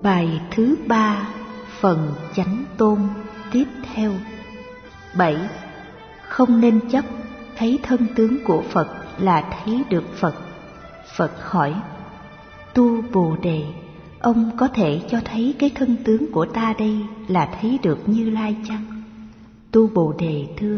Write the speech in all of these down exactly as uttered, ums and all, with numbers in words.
Bài thứ ba, phần chánh tôn tiếp theo. Bảy. Không nên chấp thấy thân tướng của Phật là thấy được Phật. Phật hỏi: Tu Bồ Đề, ông có thể cho thấy cái thân tướng của ta đây là thấy được Như Lai chăng? Tu Bồ Đề thưa: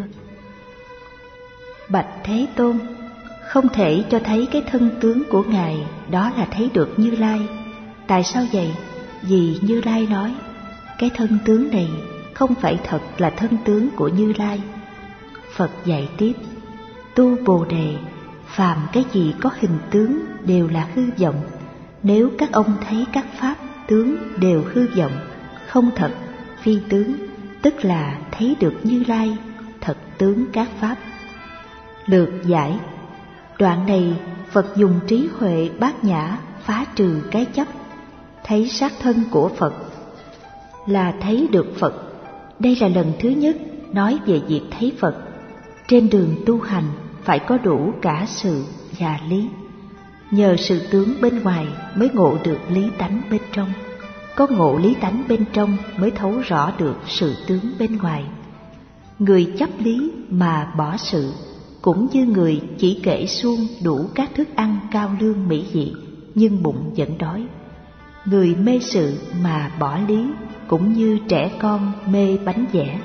Bạch Thế Tôn, không thể cho thấy cái thân tướng của Ngài đó là thấy được Như Lai. Tại sao vậy? Vì Như Lai nói, cái thân tướng này không phải thật là thân tướng của Như Lai. Phật dạy tiếp: Tu Bồ Đề, phàm cái gì có hình tướng đều là hư vọng. Nếu các ông thấy các pháp tướng đều hư vọng, không thật, phi tướng, tức là thấy được Như Lai, thật tướng các pháp. Lược giải: đoạn này Phật dùng trí huệ bát nhã phá trừ cái chấp. Thấy xác thân của Phật là thấy được Phật. Đây là lần thứ nhất nói về việc thấy Phật. Trên đường tu hành phải có đủ cả sự và lý. Nhờ sự tướng bên ngoài mới ngộ được lý tánh bên trong. Có ngộ lý tánh bên trong mới thấu rõ được sự tướng bên ngoài. Người chấp lý mà bỏ sự, cũng như người chỉ kể suông đủ các thức ăn cao lương mỹ vị, nhưng bụng vẫn đói. Người mê sự mà bỏ lý, cũng như trẻ con mê bánh vẽ.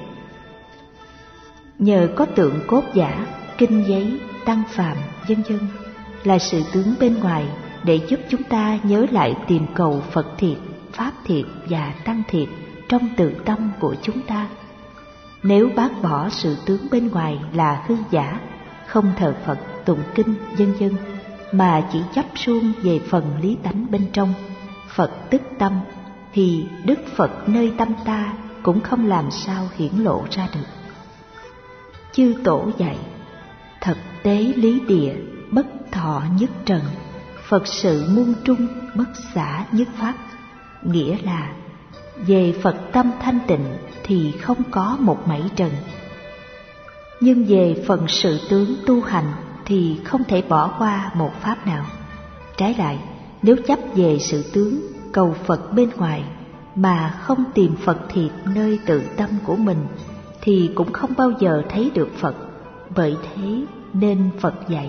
Nhờ có tượng cốt giả, kinh giấy, tăng phàm, vân vân là sự tướng bên ngoài để giúp chúng ta nhớ lại tìm cầu Phật thiệt, Pháp thiệt và Tăng thiệt trong tự tâm của chúng ta. Nếu bác bỏ sự tướng bên ngoài là hư giả, không thờ Phật, tụng kinh, vân vân, mà chỉ chấp suông về phần lý tánh bên trong, Phật tức tâm, thì Đức Phật nơi tâm ta cũng không làm sao hiển lộ ra được. Chư Tổ dạy: thật tế lý địa, bất thọ nhất trần, Phật sự muôn trung, bất xả nhất pháp. Nghĩa là về Phật tâm thanh tịnh thì không có một mảy trần. Nhưng về phần sự tướng tu hành thì không thể bỏ qua một pháp nào. Trái lại, nếu chấp về sự tướng, cầu Phật bên ngoài mà không tìm Phật thiệt nơi tự tâm của mình thì cũng không bao giờ thấy được Phật. Bởi thế nên Phật dạy: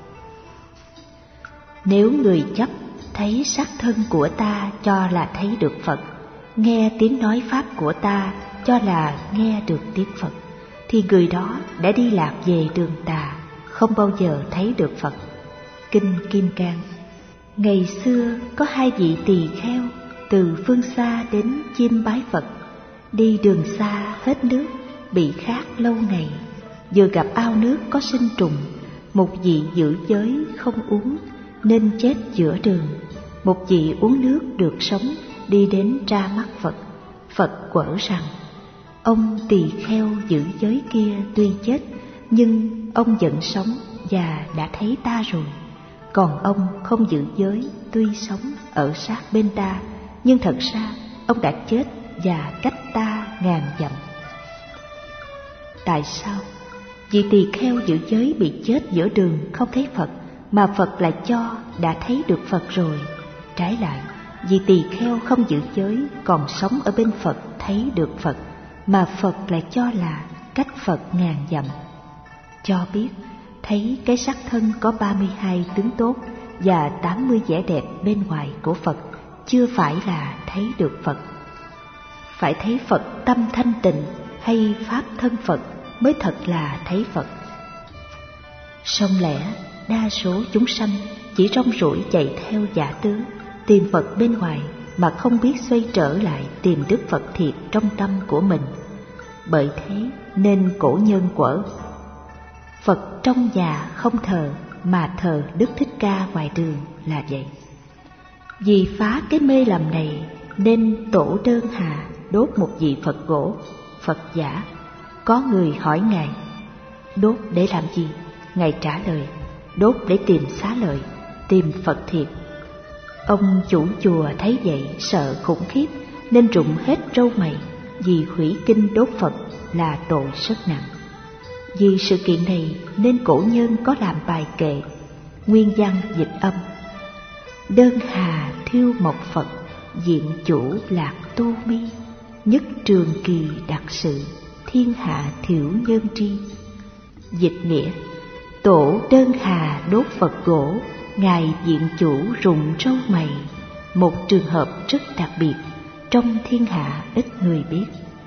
nếu người chấp thấy sắc thân của ta cho là thấy được Phật, nghe tiếng nói pháp của ta cho là nghe được tiếng Phật, thì người đó đã đi lạc về đường tà, không bao giờ thấy được Phật. Kinh Kim Cang: ngày xưa có hai vị tỳ kheo từ phương xa đến chiêm bái Phật. Đi đường xa hết nước, bị khát lâu ngày, vừa gặp ao nước có sinh trùng. Một vị giữ giới không uống nên chết giữa đường. Một vị uống nước được sống, đi đến ra mắt Phật. Phật quở rằng: ông tỳ kheo giữ giới kia tuy chết, nhưng ông vẫn sống và đã thấy ta rồi. Còn ông không giữ giới, tuy sống ở sát bên ta, nhưng thật ra ông đã chết và cách ta ngàn dặm. Tại sao? Vị tỳ kheo giữ giới bị chết giữa đường không thấy Phật, mà Phật lại cho đã thấy được Phật rồi. Trái lại, vị tỳ kheo không giữ giới còn sống ở bên Phật thấy được Phật, mà Phật lại cho là cách Phật ngàn dặm. Cho biết thấy cái sắc thân có ba mươi hai tướng tốt và tám mươi vẻ đẹp bên ngoài của Phật chưa phải là thấy được Phật. Phải thấy Phật tâm thanh tịnh hay pháp thân Phật mới thật là thấy Phật. Song lẽ đa số chúng sanh chỉ rong ruổi chạy theo giả tướng, tìm Phật bên ngoài mà không biết xoay trở lại tìm Đức Phật thiệt trong tâm của mình. Bởi thế nên cổ nhân quở: Phật trong nhà không thờ mà thờ Đức Thích Ca ngoài đường là vậy. Vì phá cái mê lầm này nên Tổ Đơn Hà đốt một vị Phật gỗ, Phật giả. Có người hỏi Ngài: đốt để làm gì? Ngài trả lời: đốt để tìm xá lợi, tìm Phật thiệt. Ông chủ chùa thấy vậy sợ khủng khiếp nên rụng hết râu mày, vì hủy kinh đốt Phật là tội rất nặng. Vì sự kiện này nên cổ nhân có làm bài kệ, nguyên văn dịch âm: đơn hà thiêu mộc Phật, diện chủ lạc tu mi, nhất trường kỳ đặc sự, thiên hạ thiểu nhân tri. Dịch nghĩa: tổ đơn hà đốt Phật gỗ, ngài diện chủ rụng râu mày, một trường hợp rất đặc biệt, trong thiên hạ ít người biết.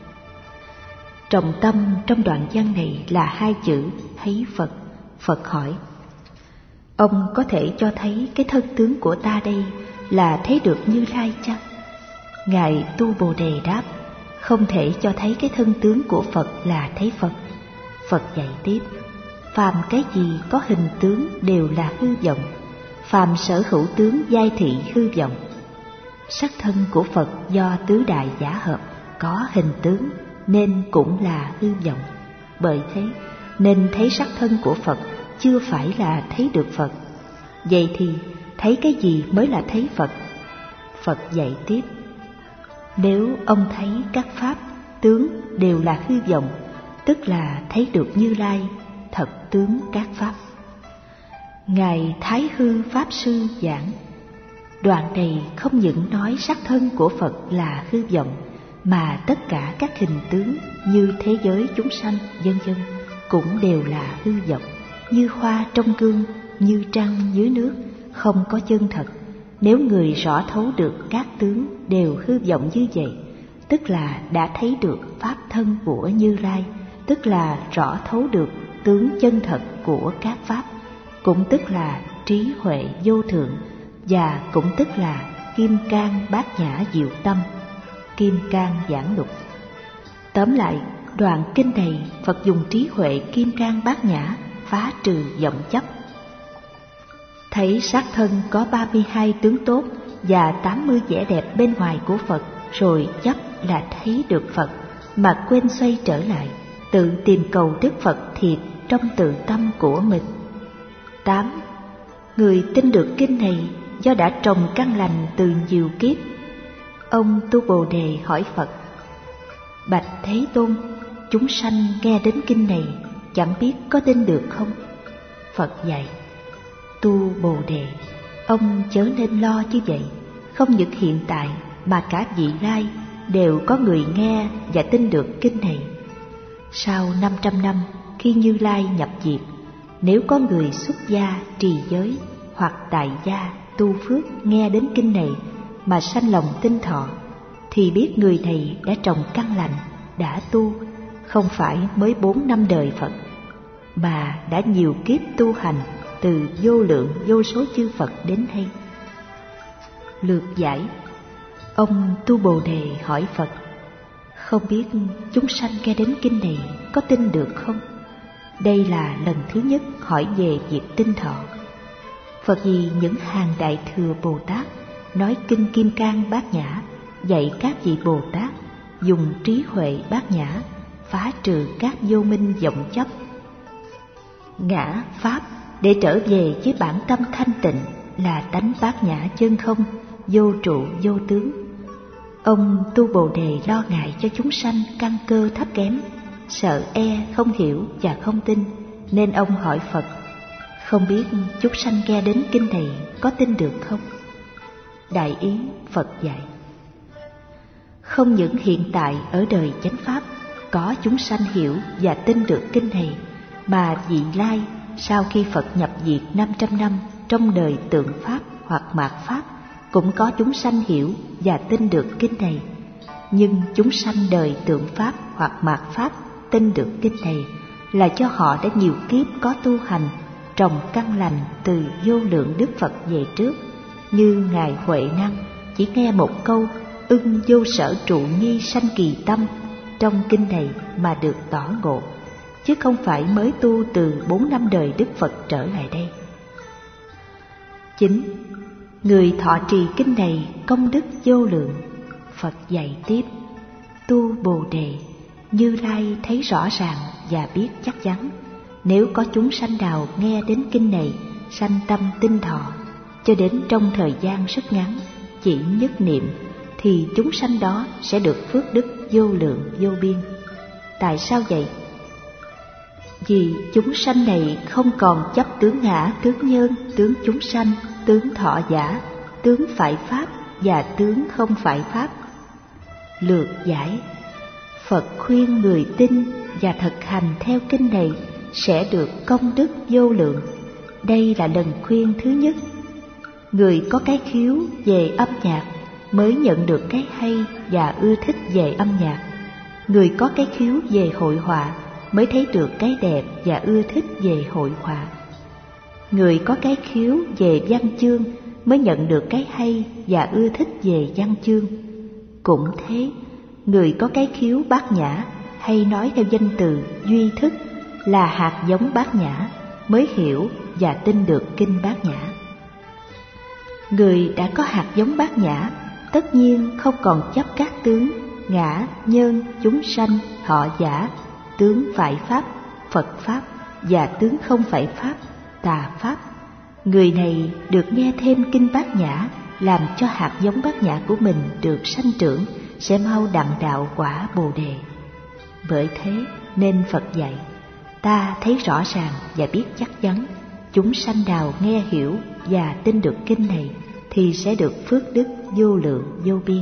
Trọng tâm trong đoạn văn này là hai chữ thấy Phật. Phật hỏi: ông có thể cho thấy cái thân tướng của ta đây là thấy được Như Lai chăng? Ngài Tu Bồ Đề đáp: không thể cho thấy cái thân tướng của Phật là thấy Phật. Phật dạy tiếp: phàm cái gì có hình tướng đều là hư vọng, phàm sở hữu tướng giai thị hư vọng. Sắc thân của Phật do tứ đại giả hợp, có hình tướng nên cũng là hư vọng. Bởi thế nên thấy sắc thân của Phật chưa phải là thấy được Phật. Vậy thì thấy cái gì mới là thấy Phật? Phật dạy tiếp: nếu ông thấy các pháp tướng đều là hư vọng, tức là thấy được Như Lai thật tướng các pháp. Ngài Thái Hư Pháp Sư giảng: đoạn này không những nói sắc thân của Phật là hư vọng, mà tất cả các hình tướng như thế giới chúng sanh vân vân cũng đều là hư vọng, như hoa trong gương, như trăng dưới nước, không có chân thật. Nếu người rõ thấu được các tướng đều hư vọng như vậy, tức là đã thấy được pháp thân của Như Lai, tức là rõ thấu được tướng chân thật của các pháp, cũng tức là trí huệ vô thượng, và cũng tức là kim cang bát nhã diệu tâm. Kim cang giảng lục. Tóm lại, đoạn kinh này Phật dùng trí huệ kim cang bát nhã phá trừ vọng chấp. Thấy xác thân có ba mươi hai tướng tốt và tám mươi vẻ đẹp bên ngoài của Phật, rồi chấp là thấy được Phật, mà quên xoay trở lại, tự tìm cầu Đức Phật thiệt trong tự tâm của mình. Tám. Người tin được kinh này do đã trồng căn lành từ nhiều kiếp. Ông Tu Bồ Đề hỏi Phật: bạch Thế Tôn, chúng sanh nghe đến kinh này chẳng biết có tin được không? Phật dạy: Tu Bồ Đề, ông chớ nên lo như vậy. Không những hiện tại mà cả vị lai đều có người nghe và tin được kinh này. Sau năm trăm năm, khi Như Lai nhập diệt, nếu có người xuất gia trì giới hoặc tại gia tu phước nghe đến kinh này mà sanh lòng tin thọ, thì biết người này đã trồng căn lành, đã tu, không phải mới bốn năm đời Phật, mà đã nhiều kiếp tu hành từ vô lượng vô số chư Phật đến nay. Lược giải. Ông Tu Bồ Đề hỏi Phật: không biết chúng sanh nghe đến kinh này có tin được không? Đây là lần thứ nhất hỏi về việc tin thọ. Phật vì những hàng Đại Thừa Bồ Tát nói kinh Kim Cang Bát Nhã, dạy các vị Bồ Tát dùng trí huệ bát nhã phá trừ các vô minh vọng chấp, ngã pháp, để trở về với bản tâm thanh tịnh là tánh bát nhã chân không, vô trụ vô tướng. Ông Tu Bồ Đề lo ngại cho chúng sanh căn cơ thấp kém, sợ e không hiểu và không tin, nên ông hỏi Phật: không biết chúng sanh nghe đến kinh này có tin được không? Đại ý Phật dạy: không những hiện tại ở đời chánh pháp có chúng sanh hiểu và tin được kinh này, mà vị lai sau khi Phật nhập diệt năm trăm năm trong đời tượng pháp hoặc mạt pháp cũng có chúng sanh hiểu và tin được kinh này. Nhưng chúng sanh đời tượng pháp hoặc mạt pháp tin được kinh này là do họ đã nhiều kiếp có tu hành, trồng căn lành từ vô lượng Đức Phật về trước. Như Ngài Huệ Năng chỉ nghe một câu ưng vô sở trụ nhi sanh kỳ tâm trong kinh này mà được tỏ ngộ, chứ không phải mới tu từ bốn năm đời Đức Phật trở lại đây. Chín. Người thọ trì kinh này công đức vô lượng. Phật dạy tiếp: Tu Bồ Đề, Như Lai thấy rõ ràng và biết chắc chắn, nếu có chúng sanh nào nghe đến kinh này sanh tâm tin thọ, cho đến trong thời gian rất ngắn, chỉ nhất niệm, thì chúng sanh đó sẽ được phước đức vô lượng vô biên. Tại sao vậy? Vì chúng sanh này không còn chấp tướng ngã, tướng nhân, tướng chúng sanh, tướng thọ giả, tướng phải pháp, và tướng không phải pháp. Lược giải: Phật khuyên người tin và thực hành theo kinh này sẽ được công đức vô lượng. Đây là lần khuyên thứ nhất. Người có cái khiếu về âm nhạc mới nhận được cái hay và ưa thích về âm nhạc. Người có cái khiếu về hội họa mới thấy được cái đẹp và ưa thích về hội họa. Người có cái khiếu về văn chương mới nhận được cái hay và ưa thích về văn chương. Cũng thế, người có cái khiếu bát nhã hay nói theo danh từ duy thức là hạt giống bát nhã mới hiểu và tin được kinh bát nhã. Người đã có hạt giống bát nhã tất nhiên không còn chấp các tướng ngã, nhân, chúng sanh, thọ giả, tướng phải pháp, Phật pháp và tướng không phải pháp, tà pháp. Người này được nghe thêm kinh bát nhã làm cho hạt giống bát nhã của mình được sanh trưởng, sẽ mau đặng đạo quả Bồ Đề. Bởi thế nên Phật dạy, ta thấy rõ ràng và biết chắc chắn, chúng sanh nào nghe hiểu và tin được kinh này thì sẽ được phước đức vô lượng vô biên.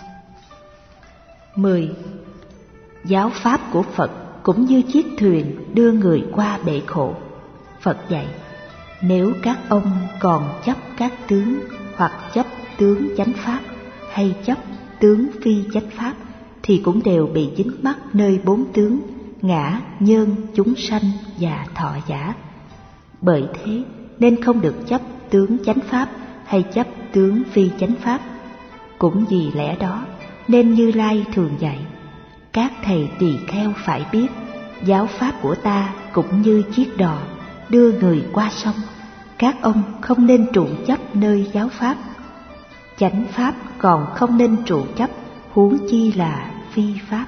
Mười. Giáo pháp của Phật cũng như chiếc thuyền đưa người qua bể khổ. Phật dạy, nếu các ông còn chấp các tướng hoặc chấp tướng chánh pháp hay chấp tướng phi chánh pháp thì cũng đều bị dính mắc nơi bốn tướng ngã, nhân, chúng sanh và thọ giả. Bởi thế nên không được chấp tướng chánh pháp hay chấp tướng phi chánh pháp. Cũng vì lẽ đó nên Như Lai thường dạy, các thầy tỳ kheo phải biết, giáo pháp của ta cũng như chiếc đò đưa người qua sông. Các ông không nên trụ chấp nơi giáo pháp. Chánh pháp còn không nên trụ chấp, huống chi là phi pháp.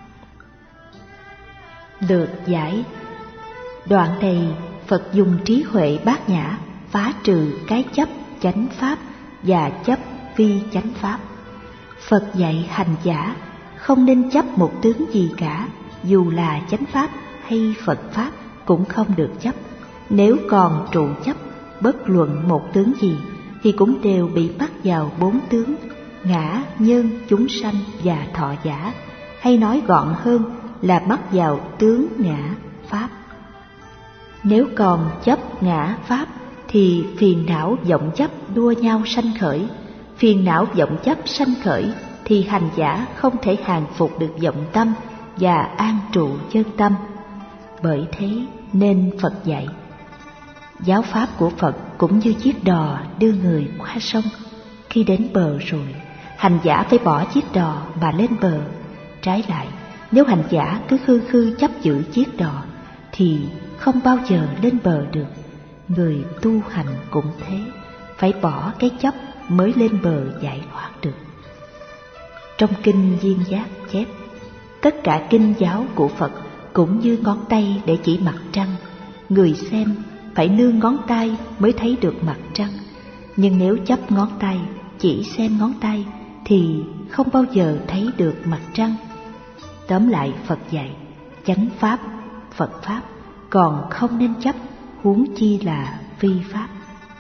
Lược giải: Đoạn này Phật dùng trí huệ bát nhã phá trừ cái chấp chánh pháp và chấp phi chánh pháp. Phật dạy hành giả không nên chấp một tướng gì cả, dù là chánh pháp hay Phật pháp cũng không được chấp. Nếu còn trụ chấp bất luận một tướng gì thì cũng đều bị mắc vào bốn tướng ngã, nhân, chúng sanh và thọ giả, hay nói gọn hơn là mắc vào tướng ngã pháp. Nếu còn chấp ngã pháp thì phiền não vọng chấp đua nhau sanh khởi. Phiền não vọng chấp sanh khởi thì hành giả không thể hàng phục được vọng tâm và an trụ chân tâm. Bởi thế nên Phật dạy, giáo pháp của Phật cũng như chiếc đò đưa người qua sông. Khi đến bờ rồi, hành giả phải bỏ chiếc đò mà lên bờ. Trái lại, nếu hành giả cứ khư khư chấp giữ chiếc đò thì không bao giờ lên bờ được. Người tu hành cũng thế, phải bỏ cái chấp mới lên bờ giải thoát được. Trong kinh Duyên Giác chép, tất cả kinh giáo của Phật cũng như ngón tay để chỉ mặt trăng. Người xem phải nương ngón tay mới thấy được mặt trăng. Nhưng nếu chấp ngón tay, chỉ xem ngón tay thì không bao giờ thấy được mặt trăng. Tóm lại Phật dạy, chánh pháp, Phật pháp còn không nên chấp, huống chi là phi pháp.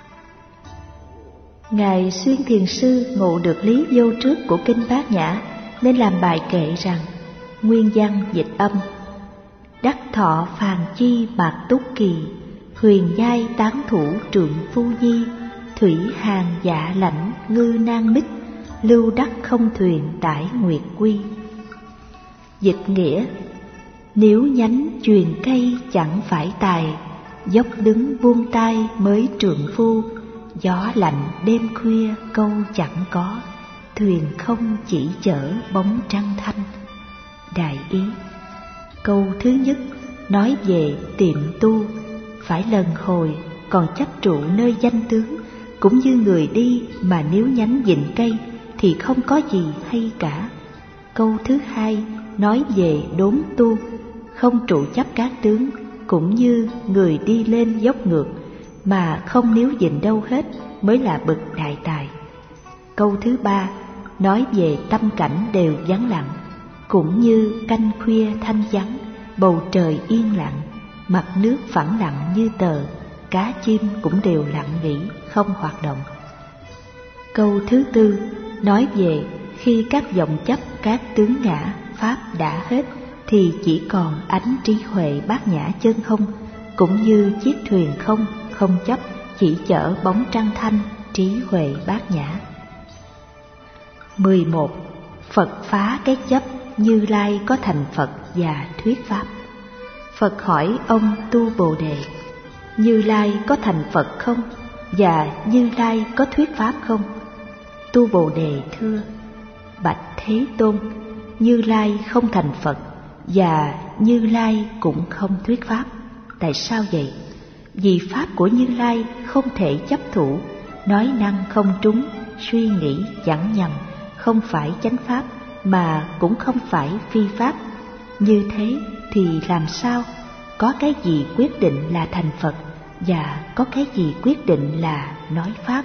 Ngài Xuyên Thiền Sư ngộ được lý vô trước của kinh Bát Nhã nên làm bài kệ rằng: nguyên văn dịch âm, đắc thọ phàn chi mạc túc kỳ, huyền giai tán thủ trượng phu nhi, thủy hàng dạ lãnh ngư nan mích, lưu đắc không thuyền tải nguyệt quy. Dịch nghĩa: nếu nhánh truyền cây chẳng phải tài, dốc đứng buông tay mới trượng phu, gió lạnh đêm khuya câu chẳng có, thuyền không chỉ chở bóng trăng thanh. Đại ý: câu thứ nhất nói về tiệm tu, phải lần hồi còn chấp trụ nơi danh tướng, cũng như người đi mà nếu nhánh vịn cây thì không có gì hay cả. Câu thứ hai nói về đốn tu, không trụ chấp các tướng, cũng như người đi lên dốc ngược mà không níu vịn đâu hết mới là bậc đại tài. Câu thứ ba nói về tâm cảnh đều vắng lặng, cũng như canh khuya thanh vắng, bầu trời yên lặng, mặt nước phẳng lặng như tờ, cá chim cũng đều lặng nghỉ không hoạt động. Câu thứ tư nói về khi các vọng chấp, các tướng ngã, pháp đã hết thì chỉ còn ánh trí huệ bát nhã chân không, cũng như chiếc thuyền không, không chấp, chỉ chở bóng trăng thanh, trí huệ bát nhã. mười một. Phật phá cái chấp, Như Lai có thành Phật và thuyết pháp. Phật hỏi ông Tu Bồ Đề: Như Lai có thành Phật không? Và Như Lai có thuyết pháp không? Tu Bồ Đề thưa: Bạch Thế Tôn, Như Lai không thành Phật và Như Lai cũng không thuyết pháp. Tại sao vậy? Vì pháp của Như Lai không thể chấp thủ, nói năng không trúng, suy nghĩ chẳng nhầm, không phải chánh pháp mà cũng không phải phi pháp. Như thế thì làm sao có cái gì quyết định là thành Phật và có cái gì quyết định là nói pháp?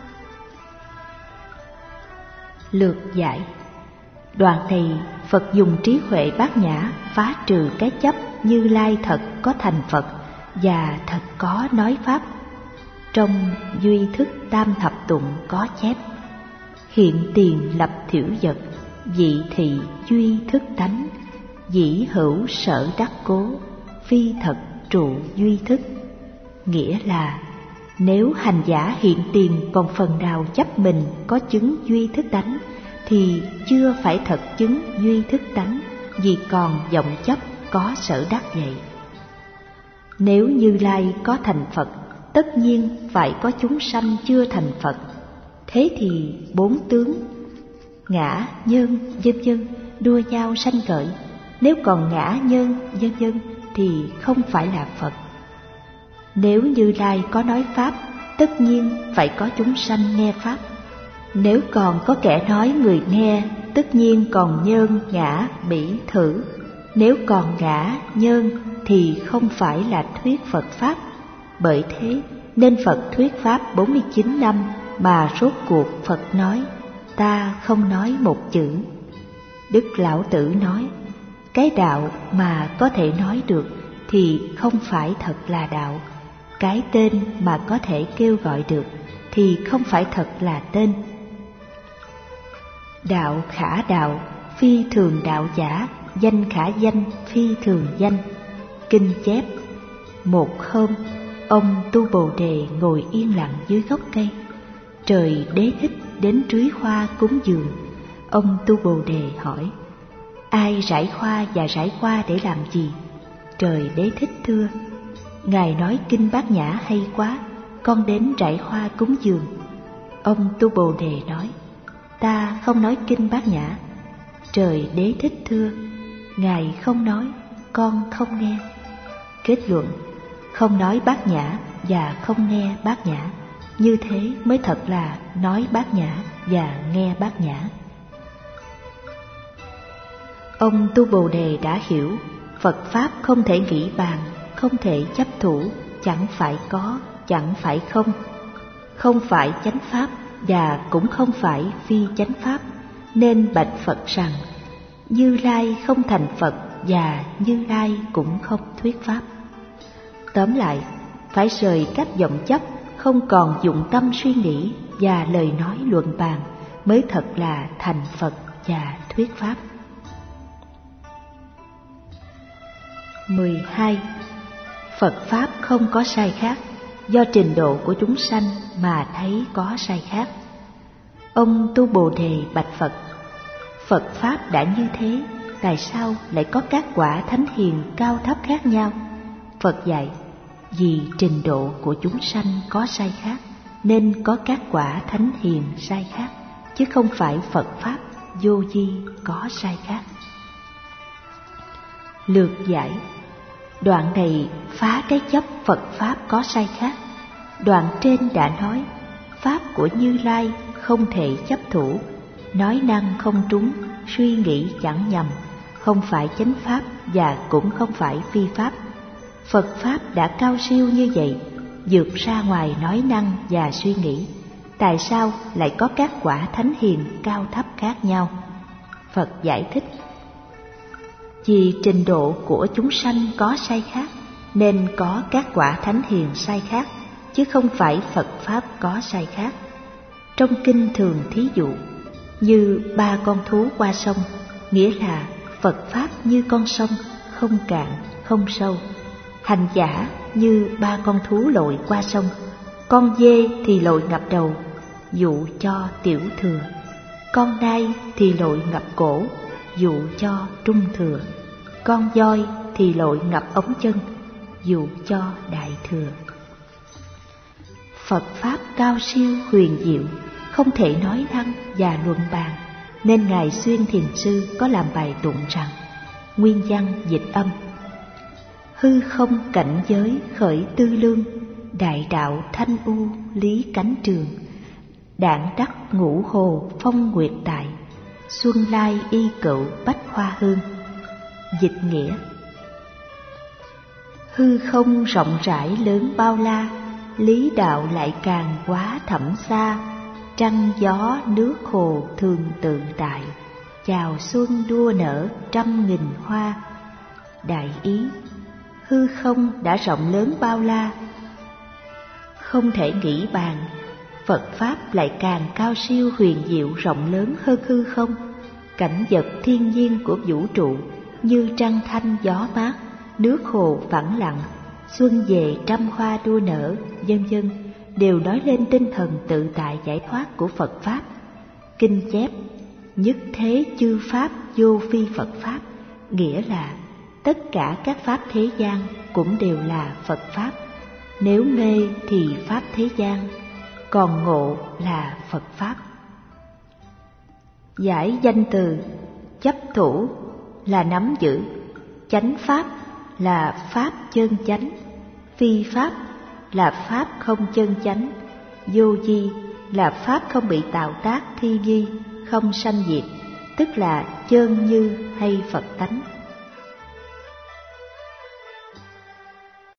Lược giải. Đoạn này Phật dùng trí huệ bát nhã phá trừ cái chấp Như Lai thật có thành Phật và thật có nói pháp. Trong Duy Thức Tam Thập Tụng có chép: hiện tiền lập thiểu vật, dị thị duy thức tánh, dĩ hữu sở đắc cố, phi thật trụ duy thức. Nghĩa là nếu hành giả hiện tiền còn phần nào chấp mình có chứng duy thức tánh thì chưa phải thật chứng duy thức tánh, vì còn vọng chấp có sở đắc vậy. Nếu Như Lai có thành Phật, tất nhiên phải có chúng sanh chưa thành Phật. Thế thì bốn tướng ngã, nhân, vân vân đua nhau sanh khởi. Nếu còn ngã, nhân, vân vân thì không phải là Phật. Nếu Như Lai có nói pháp, tất nhiên phải có chúng sanh nghe pháp. Nếu còn có kẻ nói người nghe, tất nhiên còn nhân, ngã, bỉ, thử. Nếu còn ngã, nhân thì không phải là thuyết Phật pháp. Bởi thế nên Phật thuyết pháp bốn mươi chín năm mà rốt cuộc Phật nói: ta không nói một chữ. Đức Lão Tử nói: cái đạo mà có thể nói được thì không phải thật là đạo. Cái tên mà có thể kêu gọi được thì không phải thật là tên. Đạo khả đạo, phi thường đạo giả, danh khả danh, phi thường danh. Kinh chép: một hôm, ông Tu Bồ Đề ngồi yên lặng dưới gốc cây. Trời Đế Thích đến trưới hoa cúng dường. Ông Tu Bồ Đề hỏi: ai rải hoa và rải hoa để làm gì? Trời Đế Thích thưa: Ngài nói kinh Bát Nhã hay quá, con đến rải hoa cúng dường. Ông Tu Bồ Đề nói: ta không nói kinh Bát Nhã. Trời Đế Thích thưa: Ngài không nói, con không nghe. Kết luận: không nói Bát Nhã và không nghe Bát Nhã, như thế mới thật là nói Bát Nhã và nghe Bát Nhã. Ông Tu Bồ Đề đã hiểu Phật Pháp không thể nghĩ bàn, không thể chấp thủ, chẳng phải có, chẳng phải không, không phải chánh Pháp và cũng không phải phi chánh Pháp, nên bạch Phật rằng: Như Lai không thành Phật và Như Lai cũng không thuyết Pháp. Tóm lại, phải rời các vọng chấp, không còn dụng tâm suy nghĩ và lời nói luận bàn mới thật là thành Phật và thuyết Pháp. mười hai. Phật Pháp không có sai khác, do trình độ của chúng sanh mà thấy có sai khác. Ông Tu Bồ Đề bạch Phật: Phật Pháp đã như thế, tại sao lại có các quả thánh hiền cao thấp khác nhau? Phật dạy: vì trình độ của chúng sanh có sai khác, nên có các quả thánh hiền sai khác, chứ không phải Phật Pháp vô vi có sai khác. Lược giải. Đoạn này phá cái chấp Phật Pháp có sai khác. Đoạn trên đã nói Pháp của Như Lai không thể chấp thủ, nói năng không trúng, suy nghĩ chẳng nhầm, không phải chánh Pháp và cũng không phải phi Pháp. Phật Pháp đã cao siêu như vậy, vượt ra ngoài nói năng và suy nghĩ. Tại sao lại có các quả thánh hiền cao thấp khác nhau? Phật giải thích: vì trình độ của chúng sanh có sai khác, nên có các quả thánh hiền sai khác, chứ không phải Phật Pháp có sai khác. Trong kinh thường thí dụ: như ba con thú qua sông, nghĩa là Phật Pháp như con sông, không cạn, không sâu. Hành giả như ba con thú lội qua sông, con dê thì lội ngập đầu, dụ cho tiểu thừa. Con nai thì lội ngập cổ, dụ cho trung thừa. Con voi thì lội ngập ống chân, dụ cho đại thừa. Phật Pháp cao siêu huyền diệu, không thể nói năng và luận bàn, nên Ngài Xuyên Thiền Sư có làm bài tụng rằng: nguyên văn dịch âm: hư không cảnh giới khởi tư lương, đại đạo thanh u lý cánh trường. Đản đắc ngũ hồ phong nguyệt tại, xuân lai y cựu bách hoa hương. Dịch nghĩa: hư không rộng rãi lớn bao la, lý đạo lại càng quá thẳm xa. Trăng gió nước hồ thường tự tại, chào xuân đua nở trăm nghìn hoa. Đại ý: hư không đã rộng lớn bao la, không thể nghĩ bàn. Phật Pháp lại càng cao siêu huyền diệu rộng lớn hơn hư không. Cảnh vật thiên nhiên của vũ trụ như trăng thanh gió mát, nước hồ phẳng lặng, xuân về trăm hoa đua nở, vân vân, đều nói lên tinh thần tự tại giải thoát của Phật Pháp. Kinh chép: nhất thế chư Pháp vô phi Phật Pháp, nghĩa là tất cả các Pháp thế gian cũng đều là Phật Pháp. Nếu mê thì Pháp thế gian, còn ngộ là Phật Pháp. Giải danh từ: chấp thủ là nắm giữ, chánh Pháp là Pháp chân chánh, phi Pháp là Pháp không chân chánh, vô vi là Pháp không bị tạo tác thi vi, không sanh diệt, tức là chơn như hay Phật tánh.